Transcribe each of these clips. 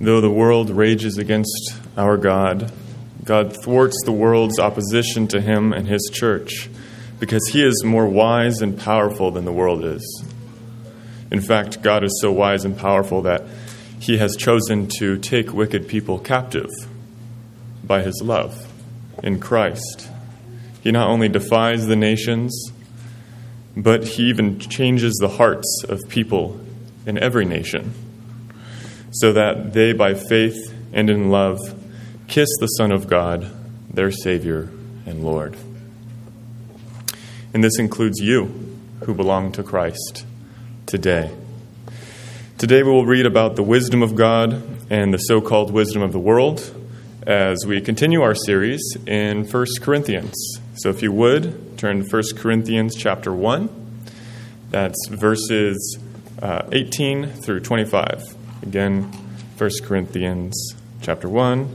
Though the world rages against our God, God thwarts the world's opposition to him and his church, because he is more wise and powerful than the world is. In fact, God is so wise and powerful that he has chosen to take wicked people captive by his love in Christ. He not only defies the nations, but he even changes the hearts of people in every nation, so that they, by faith and in love, kiss the Son of God, their Savior and Lord. And this includes you who belong to Christ today. Today we will read about the wisdom of God and the so-called wisdom of the world as we continue our series in 1 Corinthians. So if you would, turn to 1 Corinthians chapter 1. That's verses 18 through 25. Again, 1 Corinthians chapter 1,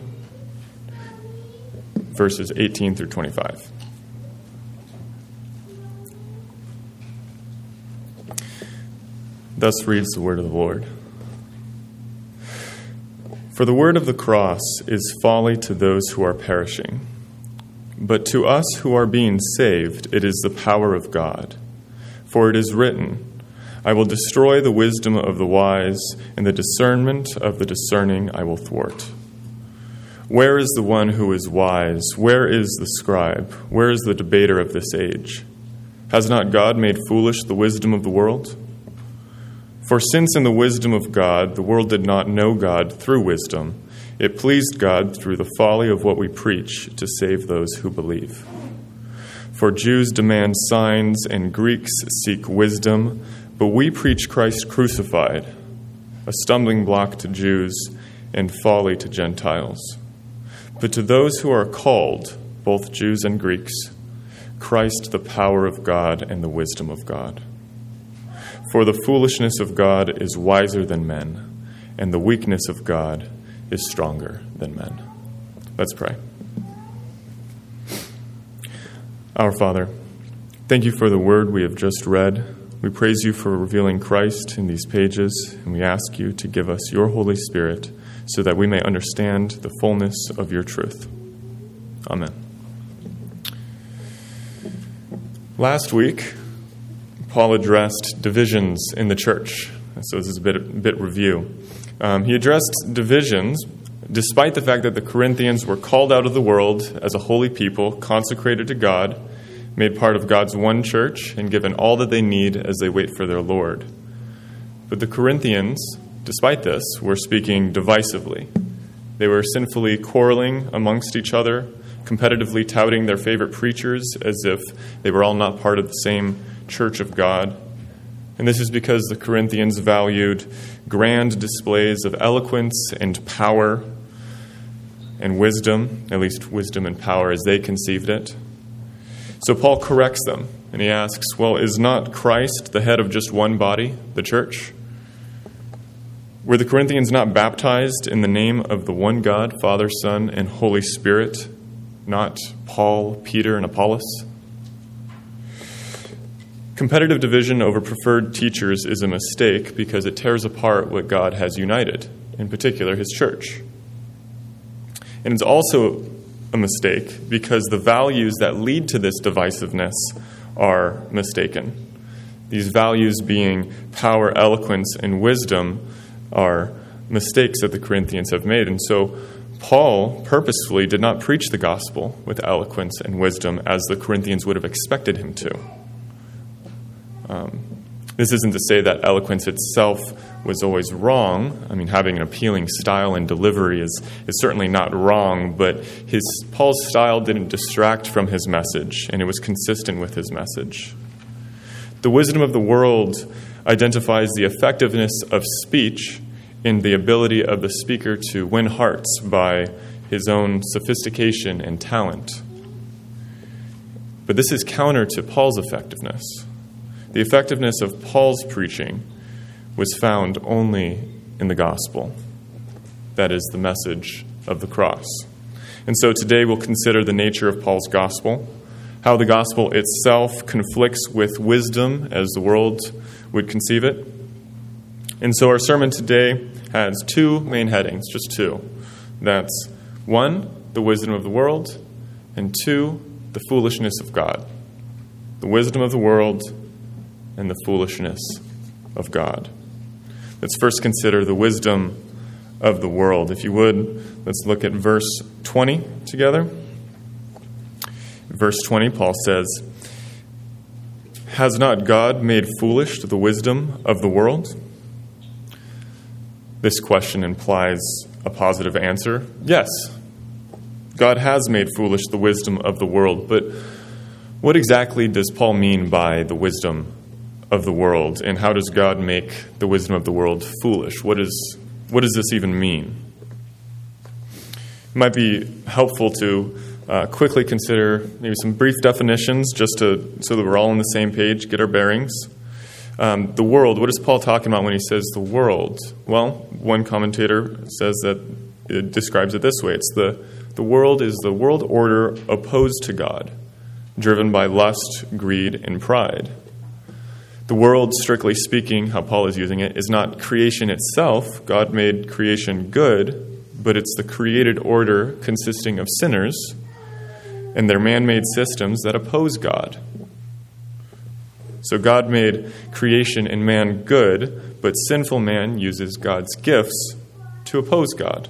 verses 18 through 25. Thus reads the word of the Lord. For the word of the cross is folly to those who are perishing, but to us who are being saved it is the power of God. For it is written, I will destroy the wisdom of the wise, and the discernment of the discerning I will thwart. Where is the one who is wise? Where is the scribe? Where is the debater of this age? Has not God made foolish the wisdom of the world? For since in the wisdom of God the world did not know God through wisdom, it pleased God through the folly of what we preach to save those who believe. For Jews demand signs and Greeks seek wisdom, but we preach Christ crucified, a stumbling block to Jews and folly to Gentiles. But to those who are called, both Jews and Greeks, Christ the power of God and the wisdom of God. For the foolishness of God is wiser than men, and the weakness of God is stronger than men. Let's pray. Our Father, thank you for the word we have just read. We praise you for revealing Christ in these pages, and we ask you to give us your Holy Spirit so that we may understand the fullness of your truth. Amen. Last week, Paul addressed divisions in the church. So this is a bit review. He addressed divisions despite the fact that the Corinthians were called out of the world as a holy people, consecrated to God, made part of God's one church, and given all that they need as they wait for their Lord. But the Corinthians, despite this, were speaking divisively. They were sinfully quarreling amongst each other, competitively touting their favorite preachers as if they were all not part of the same church of God. And this is because the Corinthians valued grand displays of eloquence and power and wisdom, at least wisdom and power as they conceived it. So Paul corrects them, and he asks, well, is not Christ the head of just one body, the church? Were the Corinthians not baptized in the name of the one God, Father, Son, and Holy Spirit, not Paul, Peter, and Apollos? Competitive division over preferred teachers is a mistake because it tears apart what God has united, in particular his church. And it's also a mistake because the values that lead to this divisiveness are mistaken. These values being power, eloquence, and wisdom are mistakes that the Corinthians have made. And so Paul purposefully did not preach the gospel with eloquence and wisdom as the Corinthians would have expected him to. This isn't to say that eloquence itself was always wrong. I mean, having an appealing style and delivery is certainly not wrong, but Paul's style didn't distract from his message, and it was consistent with his message. The wisdom of the world identifies the effectiveness of speech in the ability of the speaker to win hearts by his own sophistication and talent. But this is counter to Paul's effectiveness. The effectiveness of Paul's preaching was found only in the gospel. That is the message of the cross. And so today we'll consider the nature of Paul's gospel, how the gospel itself conflicts with wisdom as the world would conceive it. And so our sermon today has two main headings, just two. That's 1, the wisdom of the world, and 2, the foolishness of God. The wisdom of the world and the foolishness of God. Let's first consider the wisdom of the world. If you would, let's look at verse 20 together. Verse 20, Paul says, "Has not God made foolish the wisdom of the world?" This question implies a positive answer. Yes, God has made foolish the wisdom of the world, but what exactly does Paul mean by the wisdom of the world, and how does God make the wisdom of the world foolish? What does this even mean? It might be helpful to quickly consider maybe some brief definitions just so that we're all on the same page, get our bearings. The world, what is Paul talking about when he says the world? Well, one commentator says that it describes it this way. It's the world is the world order opposed to God, driven by lust, greed, and pride. The world, strictly speaking, how Paul is using it, is not creation itself. God made creation good, but it's the created order consisting of sinners and their man-made systems that oppose God. So God made creation and man good, but sinful man uses God's gifts to oppose God.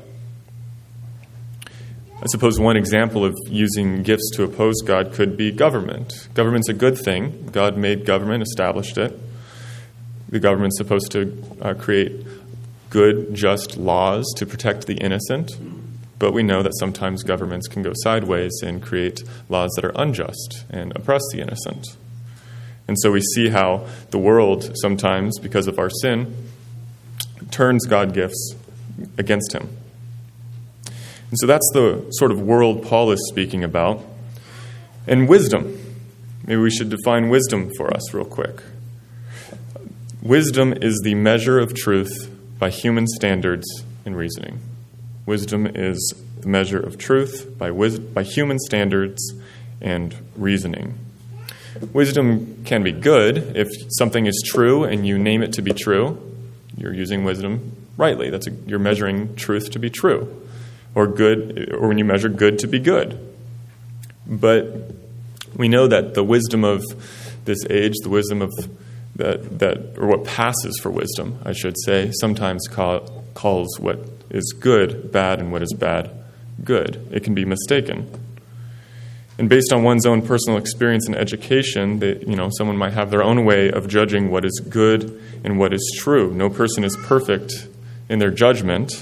I suppose one example of using gifts to oppose God could be government. Government's a good thing. God made government, established it. The government's supposed to create good, just laws to protect the innocent. But we know that sometimes governments can go sideways and create laws that are unjust and oppress the innocent. And so we see how the world sometimes, because of our sin, turns God's gifts against him. And so that's the sort of world Paul is speaking about. And wisdom. Maybe we should define wisdom for us real quick. Wisdom is the measure of truth by human standards and reasoning. Wisdom is the measure of truth by human standards and reasoning. Wisdom can be good. If something is true and you name it to be true, you're using wisdom rightly. You're measuring truth to be true. Or good, or when you measure good to be good. But we know that the wisdom of this age, the wisdom of or what passes for wisdom, I should say, sometimes calls what is good bad and what is bad good. It can be mistaken. And based on one's own personal experience and education, someone might have their own way of judging what is good and what is true. No person is perfect in their judgment.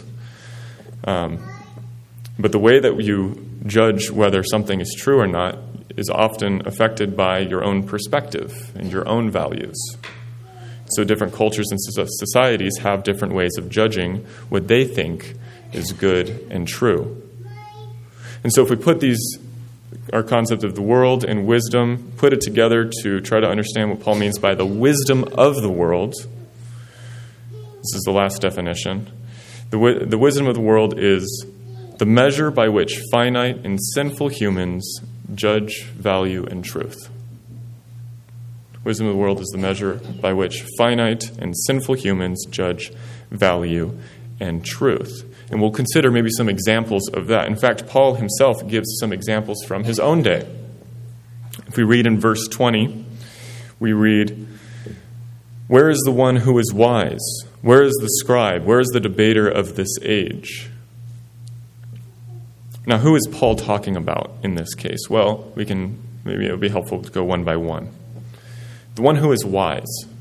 But the way that you judge whether something is true or not is often affected by your own perspective and your own values. So different cultures and societies have different ways of judging what they think is good and true. And so if we put our concept of the world and wisdom, put it together to try to understand what Paul means by the wisdom of the world, this is the last definition. The wisdom of the world is the measure by which finite and sinful humans judge value and truth. Wisdom of the world is the measure by which finite and sinful humans judge value and truth. And we'll consider maybe some examples of that. In fact, Paul himself gives some examples from his own day. If we read in verse 20, we read, "Where is the one who is wise? Where is the scribe? Where is the debater of this age?" Now, who is Paul talking about in this case? Well, maybe it would be helpful to go one by one. The one who is wise.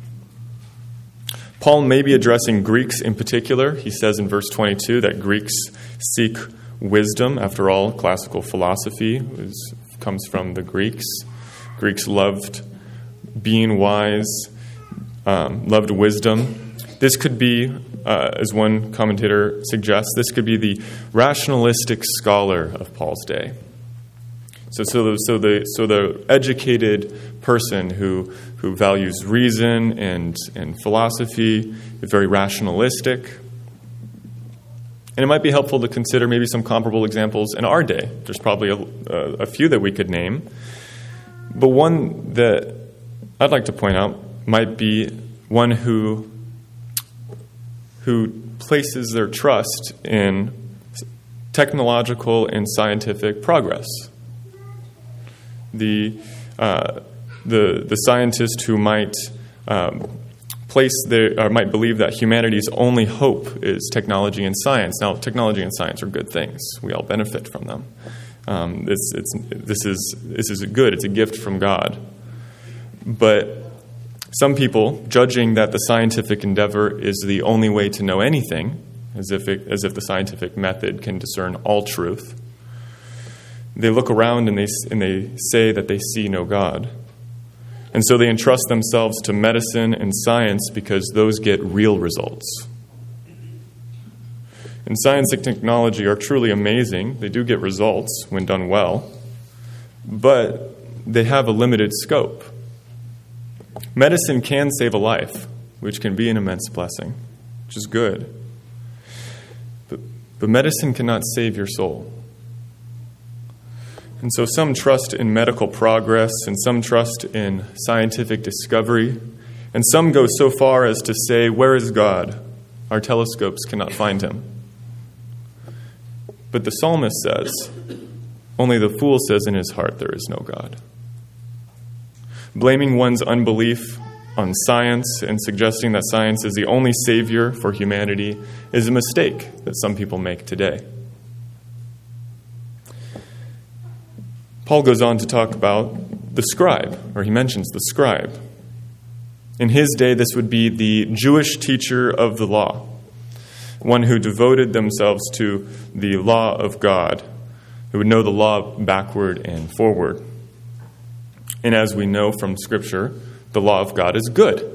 Paul may be addressing Greeks in particular. He says in verse 22 that Greeks seek wisdom. After all, classical philosophy comes from the Greeks. Greeks loved being wise, loved wisdom. This could be, as one commentator suggests, this could be the rationalistic scholar of Paul's day. So the educated person who values reason and philosophy is very rationalistic. And it might be helpful to consider maybe some comparable examples in our day. There's probably a few that we could name. But one that I'd like to point out might be one who places their trust in technological and scientific progress. The scientist who might might believe that humanity's only hope is technology and science. Now, technology and science are good things. We all benefit from them. This is good. It's a gift from God. But some people, judging that the scientific endeavor is the only way to know anything, as if the scientific method can discern all truth, they look around and they say that they see no God. And so they entrust themselves to medicine and science because those get real results. And science and technology are truly amazing. They do get results when done well, but they have a limited scope. Medicine can save a life, which can be an immense blessing, which is good. But medicine cannot save your soul. And so some trust in medical progress, and some trust in scientific discovery, and some go so far as to say, "Where is God? Our telescopes cannot find him." But the psalmist says, "Only the fool says in his heart, there is no God." Blaming one's unbelief on science and suggesting that science is the only savior for humanity is a mistake that some people make today. Paul goes on to talk about the scribe, or he mentions the scribe. In his day, this would be the Jewish teacher of the law, one who devoted themselves to the law of God, who would know the law backward and forward. And as we know from Scripture, the law of God is good.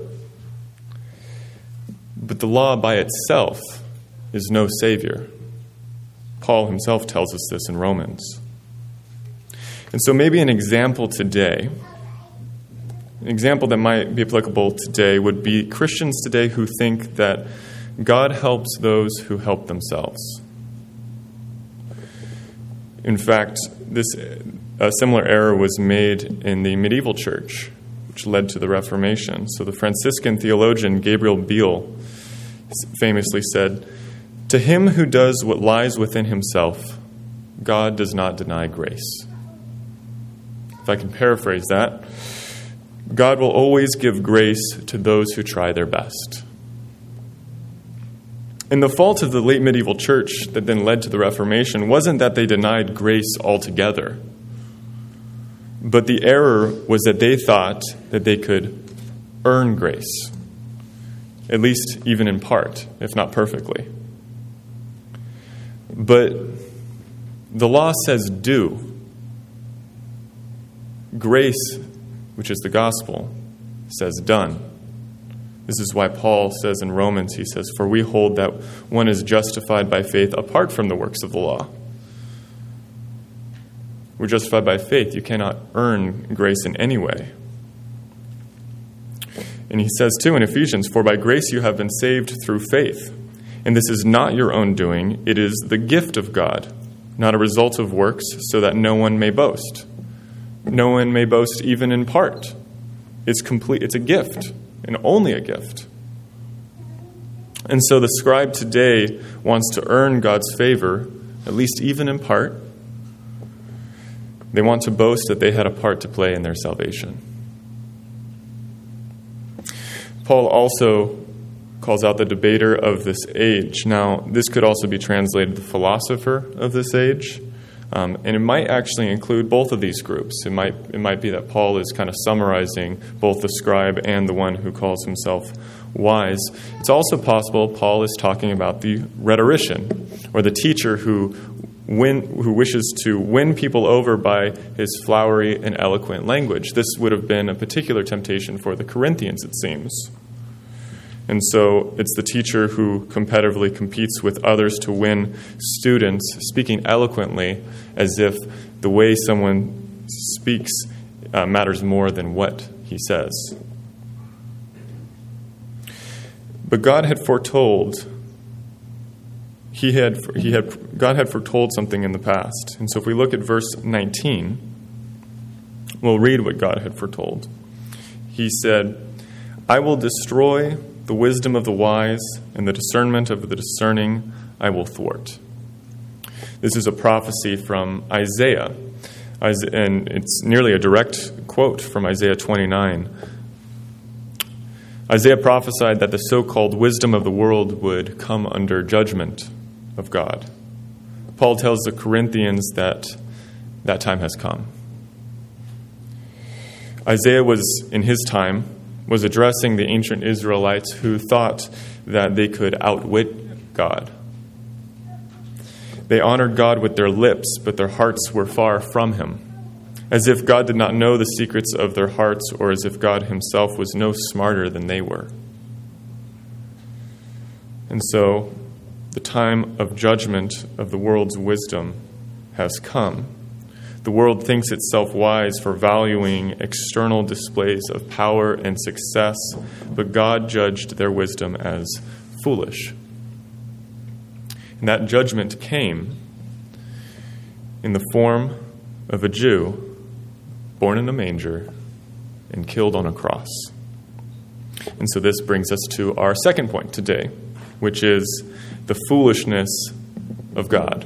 But the law by itself is no savior. Paul himself tells us this in Romans. And so maybe an example today, an example that might be applicable today would be Christians today who think that God helps those who help themselves. In fact, a similar error was made in the medieval church, which led to the Reformation. So the Franciscan theologian Gabriel Biel famously said, "To him who does what lies within himself, God does not deny grace." If I can paraphrase that, God will always give grace to those who try their best. And the fault of the late medieval church that then led to the Reformation wasn't that they denied grace altogether, but the error was that they thought that they could earn grace, at least even in part, if not perfectly. But the law says do. Grace, which is the gospel, says done. This is why Paul says in Romans, he says, "For we hold that one is justified by faith apart from the works of the law." We're justified by faith. You cannot earn grace in any way. And he says too in Ephesians, "For by grace you have been saved through faith. And this is not your own doing. It is the gift of God, not a result of works, so that no one may boast." No one may boast even in part. It's complete. It's a gift, and only a gift. And so the scribe today wants to earn God's favor, at least even in part. They want to boast that they had a part to play in their salvation. Paul also calls out the debater of this age. Now, this could also be translated the philosopher of this age. And it might actually include both of these groups. It might be that Paul is kind of summarizing both the scribe and the one who calls himself wise. It's also possible Paul is talking about the rhetorician, or the teacher who wishes to win people over by his flowery and eloquent language. This would have been a particular temptation for the Corinthians, it seems. And so it's the teacher who competitively competes with others to win students, speaking eloquently as if the way someone speaks matters more than what he says. But God had foretold, God had foretold something in the past. And so if we look at verse 19, we'll read what God had foretold. He said, "I will destroy the wisdom of the wise and the discernment of the discerning I will thwart. This is a prophecy from Isaiah, and it's nearly a direct quote from Isaiah 29. Isaiah prophesied that the so-called wisdom of the world would come under judgment of God. Paul tells the Corinthians that that time has come. Isaiah in his time, was addressing the ancient Israelites who thought that they could outwit God. They honored God with their lips, but their hearts were far from him, as if God did not know the secrets of their hearts, or as if God himself was no smarter than they were. And so, the time of judgment of the world's wisdom has come. The world thinks itself wise for valuing external displays of power and success, but God judged their wisdom as foolish. And that judgment came in the form of a Jew born in a manger and killed on a cross. And so this brings us to our second point today, which is the foolishness of God.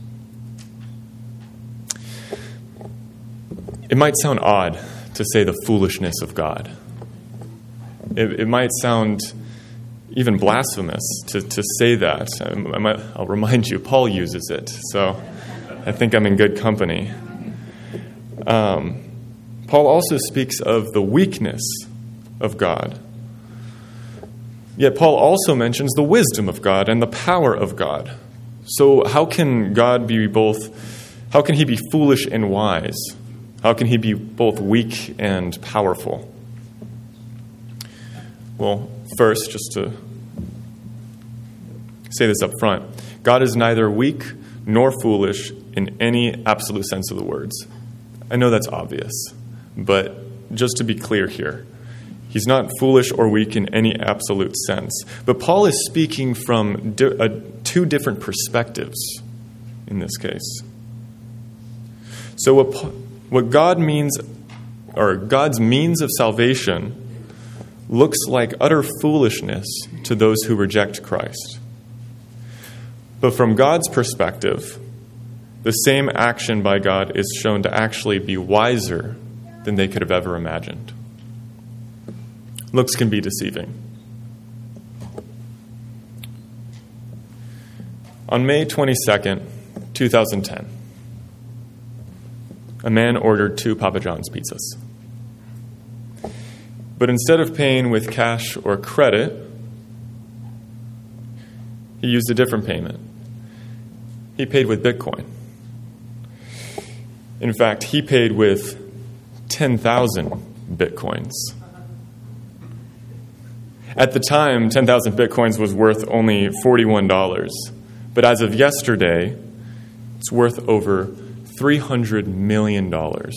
It might sound odd to say the foolishness of God. It might sound even blasphemous to say that. I'll remind you, Paul uses it, so I think I'm in good company. Paul also speaks of the weakness of God. Yet Paul also mentions the wisdom of God and the power of God. So how can God be both? How can he be foolish and wise? How can he be both weak and powerful? Well, first, just to say this up front, God is neither weak nor foolish in any absolute sense of the words. I know that's obvious, but just to be clear here, he's not foolish or weak in any absolute sense. But Paul is speaking from two different perspectives in this case. So what God means, or God's means of salvation, looks like utter foolishness to those who reject Christ. But from God's perspective, the same action by God is shown to actually be wiser than they could have ever imagined. Looks can be deceiving. On May 22nd, 2010, a man ordered 2 Papa John's pizzas. But instead of paying with cash or credit, he used a different payment. He paid with Bitcoin. In fact, he paid with 10,000 Bitcoins. At the time, 10,000 Bitcoins was worth only $41. But as of yesterday, it's worth over $300 million.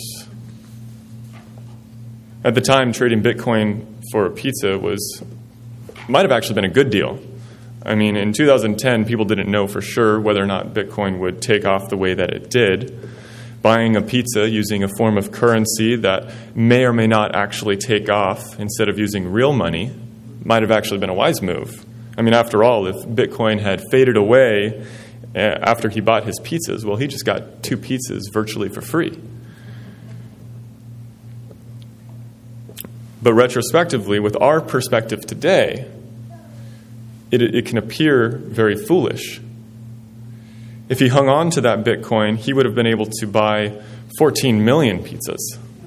At the time, trading Bitcoin for a pizza might have actually been a good deal. I mean, in 2010, people didn't know for sure whether or not Bitcoin would take off the way that it did. Buying a pizza using a form of currency that may or may not actually take off instead of using real money might have actually been a wise move. I mean, after all, if Bitcoin had faded away after he bought his pizzas, well, he just got 2 pizzas virtually for free. But retrospectively, with our perspective today, it can appear very foolish. If he hung on to that Bitcoin, he would have been able to buy 14 million pizzas.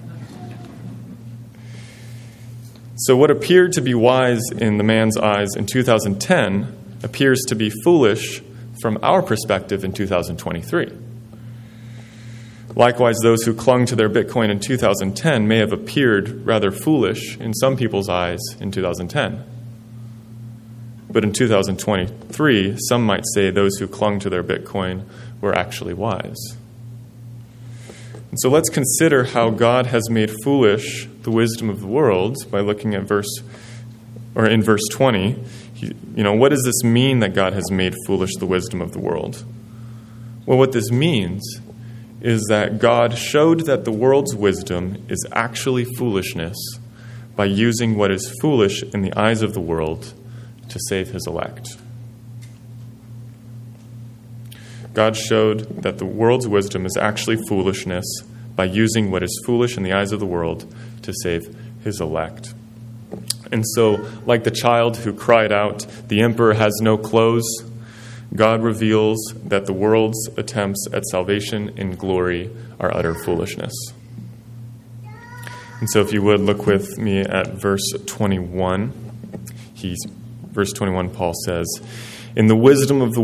So what appeared to be wise in the man's eyes in 2010 appears to be foolish from our perspective in 2023. Likewise, those who clung to their Bitcoin in 2010 may have appeared rather foolish in some people's eyes in 2010. But in 2023, some might say those who clung to their Bitcoin were actually wise. And so let's consider how God has made foolish the wisdom of the world by looking at in verse 20. What does this mean that God has made foolish the wisdom of the world? Well, what this means is that God showed that the world's wisdom is actually foolishness by using what is foolish in the eyes of the world to save his elect. God showed that the world's wisdom is actually foolishness by using what is foolish in the eyes of the world to save his elect. And so, like the child who cried out, "The emperor has no clothes," God reveals that the world's attempts at salvation in glory are utter foolishness. And so if you would look with me at verse 21. Verse 21, Paul says, in the wisdom of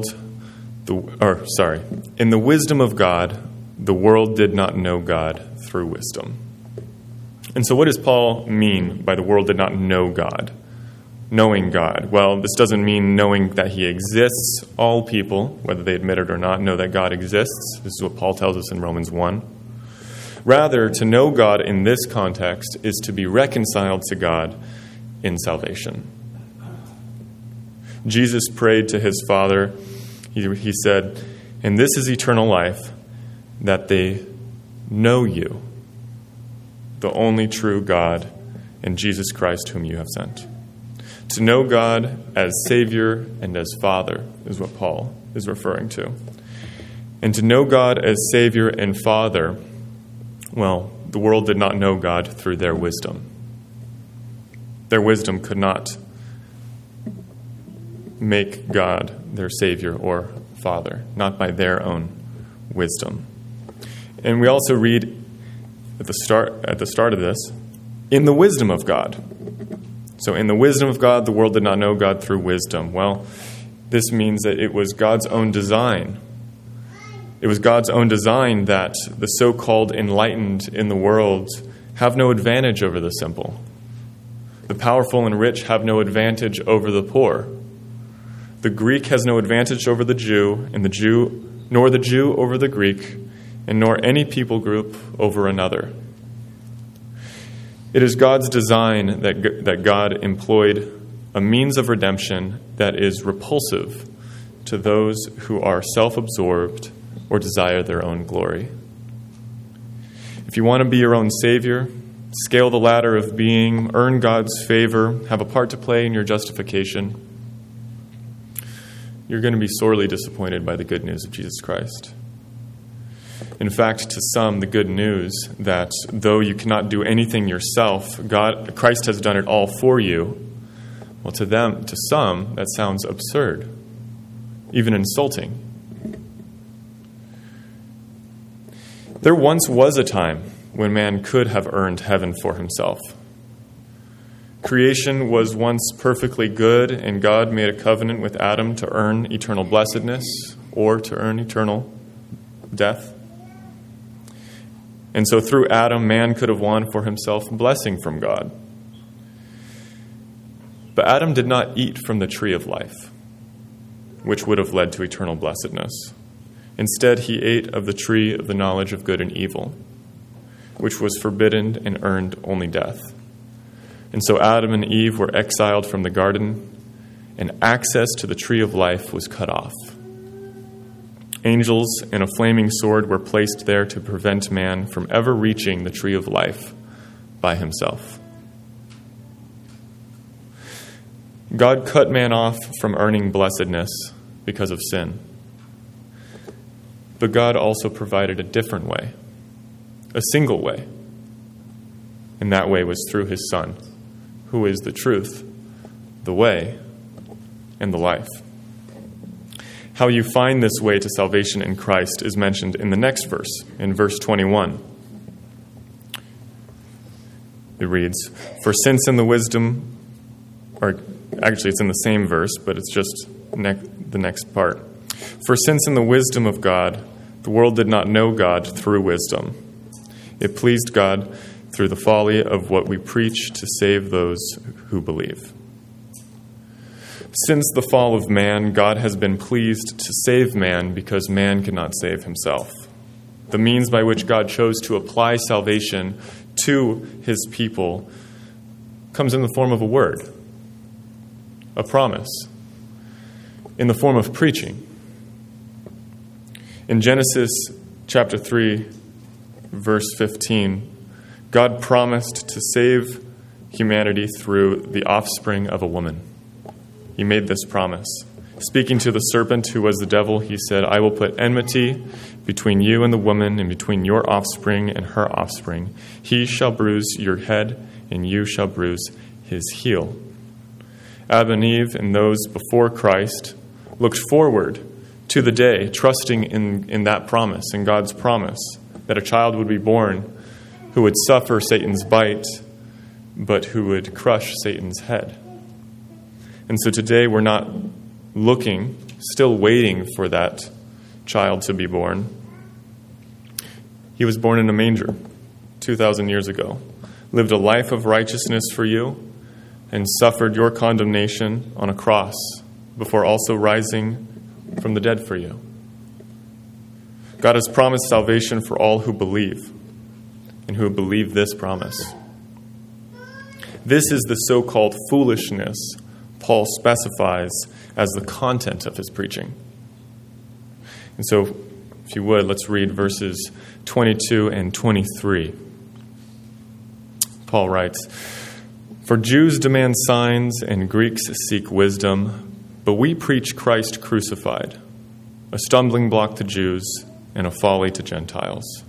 God, the world did not know God through wisdom. And so what does Paul mean by the world did not know God? Knowing God. Well, this doesn't mean knowing that he exists. All people, whether they admit it or not, know that God exists. This is what Paul tells us in Romans 1. Rather, to know God in this context is to be reconciled to God in salvation. Jesus prayed to his Father. He said, "And this is eternal life, that they know you, the only true God, and Jesus Christ whom you have sent." To know God as Savior and as Father is what Paul is referring to. And to know God as Savior and Father, well, the world did not know God through their wisdom. Their wisdom could not make God their Savior or Father, not by their own wisdom. And we also read at the start of this, in the wisdom of God. So in the wisdom of God, the world did not know God through wisdom. Well, this means that it was God's own design. It was God's own design that the so-called enlightened in the world have no advantage over the simple. The powerful and rich have no advantage over the poor. The Greek has no advantage over the Jew, nor the Jew over the Greek, and nor any people group over another. It is God's design that God employed a means of redemption that is repulsive to those who are self-absorbed or desire their own glory. If you want to be your own Savior, scale the ladder of being, earn God's favor, have a part to play in your justification, you're going to be sorely disappointed by the good news of Jesus Christ. In fact, to some, the good news that though you cannot do anything yourself, Christ has done it all for you, well, to some, that sounds absurd, even insulting. There once was a time when man could have earned heaven for himself. Creation was once perfectly good, and God made a covenant with Adam to earn eternal blessedness or to earn eternal death. And so through Adam, man could have won for himself blessing from God. But Adam did not eat from the tree of life, which would have led to eternal blessedness. Instead, he ate of the tree of the knowledge of good and evil, which was forbidden and earned only death. And so Adam and Eve were exiled from the garden, and access to the tree of life was cut off. Angels and a flaming sword were placed there to prevent man from ever reaching the tree of life by himself. God cut man off from earning blessedness because of sin. But God also provided a different way, a single way. And that way was through his Son, who is the truth, the way, and the life. How you find this way to salvation in Christ is mentioned in the next verse, in verse 21. It reads, "For since in the wisdom," or actually it's in the same verse, but it's just the next part. "For since in the wisdom of God, the world did not know God through wisdom, it pleased God through the folly of what we preach to save those who believe." Since the fall of man, God has been pleased to save man because man cannot save himself. The means by which God chose to apply salvation to his people comes in the form of a word, a promise, in the form of preaching. In Genesis chapter 3, verse 15, God promised to save humanity through the offspring of a woman. he made this promise. Speaking to the serpent who was the devil, he said, "I will put enmity between you and the woman, and between your offspring and her offspring. He shall bruise your head, and you shall bruise his heel." Adam and Eve and those before Christ looked forward to the day, trusting in that promise, in God's promise, that a child would be born who would suffer Satan's bite, but who would crush Satan's head. And so today we're not looking, still waiting for that child to be born. He was born in a manger 2,000 years ago, lived a life of righteousness for you, and suffered your condemnation on a cross before also rising from the dead for you. God has promised salvation for all who believe and who believe this promise. This is the so-called foolishness Paul specifies as the content of his preaching. And so, if you would, let's read verses 22 and 23. Paul writes, "For Jews demand signs and Greeks seek wisdom, but we preach Christ crucified, a stumbling block to Jews and a folly to Gentiles."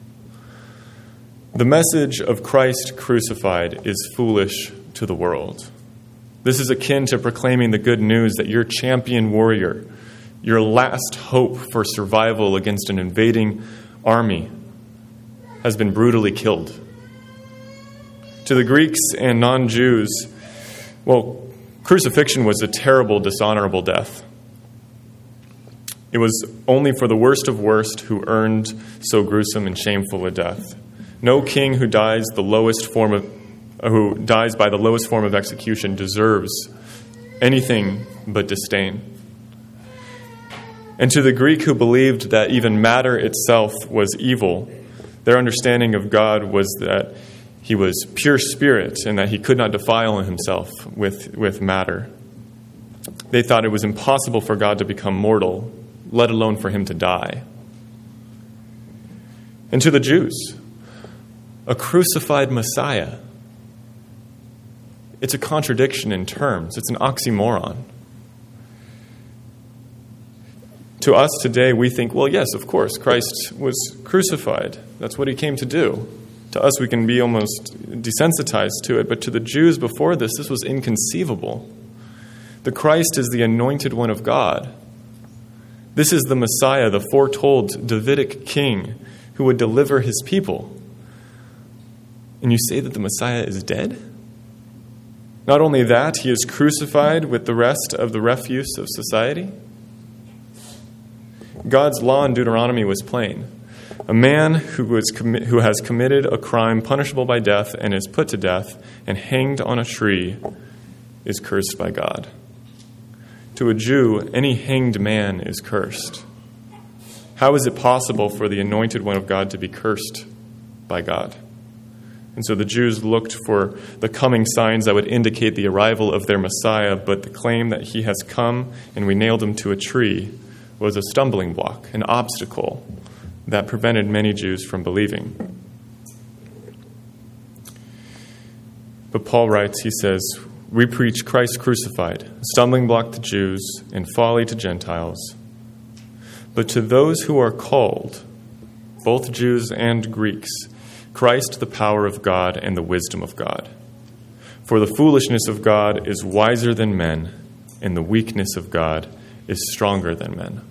The message of Christ crucified is foolish to the world. This is akin to proclaiming the good news that your champion warrior, your last hope for survival against an invading army, has been brutally killed. To the Greeks and non-Jews, crucifixion was a terrible, dishonorable death. It was only for the worst of worst who earned so gruesome and shameful a death. No king who dies by the lowest form of execution deserves anything but disdain. And to the Greek who believed that even matter itself was evil, their understanding of God was that he was pure spirit and that he could not defile himself with matter. They thought it was impossible for God to become mortal, let alone for him to die. And to the Jews, a crucified Messiah, it's a contradiction in terms. It's an oxymoron. To us today, we think, well, yes, of course, Christ was crucified. That's what he came to do. To us, we can be almost desensitized to it, but to the Jews before this was inconceivable. The Christ is the anointed one of God. This is the Messiah, the foretold Davidic king who would deliver his people. And you say that the Messiah is dead? Not only that, he is crucified with the rest of the refuse of society. God's law in Deuteronomy was plain. A man who has committed a crime punishable by death and is put to death and hanged on a tree is cursed by God. To a Jew, any hanged man is cursed. How is it possible for the anointed one of God to be cursed by God? And so the Jews looked for the coming signs that would indicate the arrival of their Messiah, but the claim that he has come and we nailed him to a tree was a stumbling block, an obstacle that prevented many Jews from believing. But Paul writes, he says, "We preach Christ crucified, a stumbling block to Jews and folly to Gentiles. But to those who are called, both Jews and Greeks, Christ the power of God and the wisdom of God. For the foolishness of God is wiser than men, and the weakness of God is stronger than men."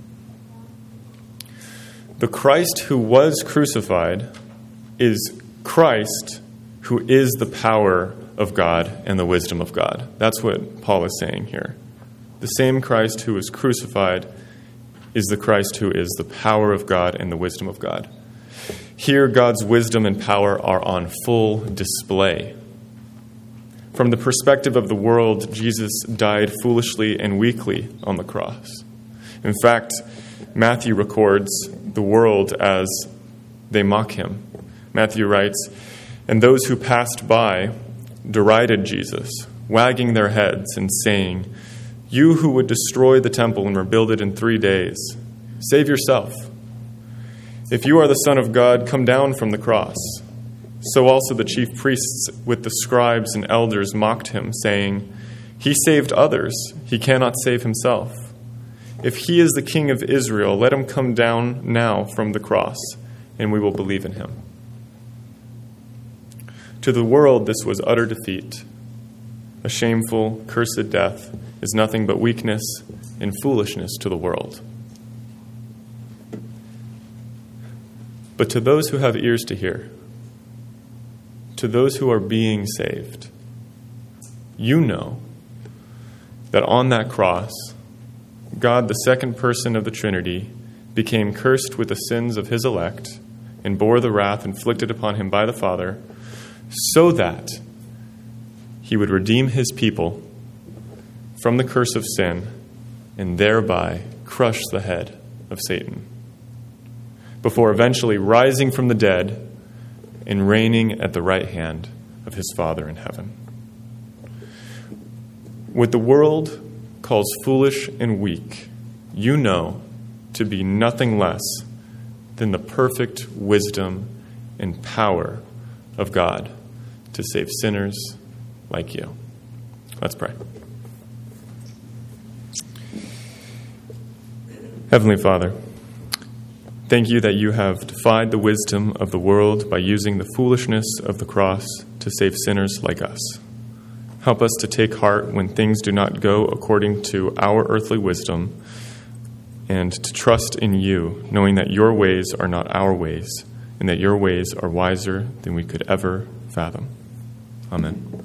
The Christ who was crucified is Christ who is the power of God and the wisdom of God. That's what Paul is saying here. The same Christ who was crucified is the Christ who is the power of God and the wisdom of God. Here, God's wisdom and power are on full display. From the perspective of the world, Jesus died foolishly and weakly on the cross. In fact, Matthew records the world as they mock him. Matthew writes, "And those who passed by derided Jesus, wagging their heads and saying, 'You who would destroy the temple and rebuild it in 3 days, save yourself. If you are the Son of God, come down from the cross.' So also the chief priests with the scribes and elders mocked him, saying, He saved others. He cannot save himself. If he is the King of Israel, let him come down now from the cross, and we will believe in him. To the world, this was utter defeat. A shameful, cursed death is nothing but weakness and foolishness to the world. But to those who have ears to hear, to those who are being saved, you know that on that cross, God, the second person of the Trinity, became cursed with the sins of his elect and bore the wrath inflicted upon him by the Father, so that he would redeem his people from the curse of sin and thereby crush the head of Satan, before eventually rising from the dead and reigning at the right hand of his Father in heaven. What the world calls foolish and weak, you know to be nothing less than the perfect wisdom and power of God to save sinners like you. Let's pray. Heavenly Father, thank you that you have defied the wisdom of the world by using the foolishness of the cross to save sinners like us. Help us to take heart when things do not go according to our earthly wisdom, and to trust in you, knowing that your ways are not our ways, and that your ways are wiser than we could ever fathom. Amen.